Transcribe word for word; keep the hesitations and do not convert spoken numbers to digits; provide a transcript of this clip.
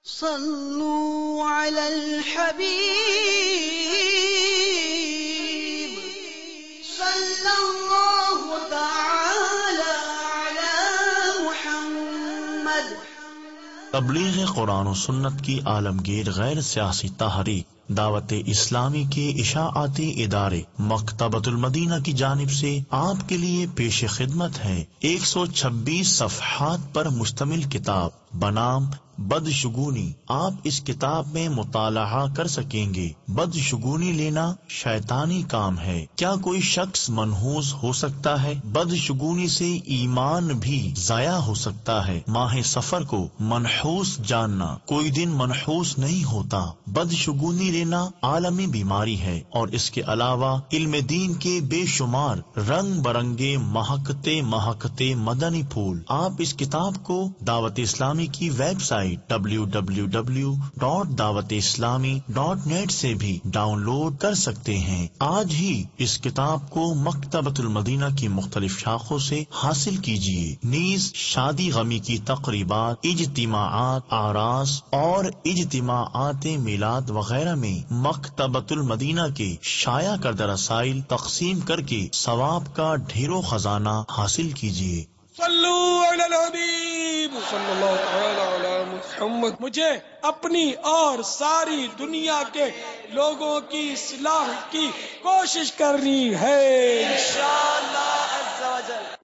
صلوا علی الحبیب صلی اللہ تعالی علی محمد۔ تبلیغ قرآن و سنت کی عالمگیر غیر سیاسی تحریک دعوت اسلامی کے اشاعتی ادارے مکتبۃ المدینہ کی جانب سے آپ کے لیے پیش خدمت ہے ایک سو چھبیس صفحات پر مشتمل کتاب بنام بدشگونی۔ آپ اس کتاب میں مطالعہ کر سکیں گے۔ بدشگونی لینا شیطانی کام ہے، کیا کوئی شخص منحوس ہو سکتا ہے؟ بدشگونی سے ایمان بھی ضائع ہو سکتا ہے۔ ماہ سفر کو منحوس جاننا، کوئی دن منحوس نہیں ہوتا۔ بدشگونی لینا عالمی بیماری ہے، اور اس کے علاوہ علم دین کے بے شمار رنگ برنگے مہکتے مہکتے مدنی پھول۔ آپ اس کتاب کو دعوت اسلامی کی website W W W dot Dawat Islami dot net سے بھی ڈاؤن لوڈ کر سکتے ہیں۔ آج ہی اس کتاب کو مکتبۃ المدینہ کی مختلف شاخوں سے حاصل کیجیے۔ نیز شادی غمی کی تقریبات، اجتماعات، اعراس اور اجتماعات میلاد وغیرہ میں مکتبۃ المدینہ کے شائع کردہ رسائل تقسیم کر کے ثواب کا ڈھیروں خزانہ حاصل کیجیے۔ صلو علی الحبیب صلی اللہ تعالی علی محمد۔ مجھے اپنی اور ساری دنیا کے لوگوں کی اصلاح کی کوشش کرنی ہے انشاءاللہ عز و جل۔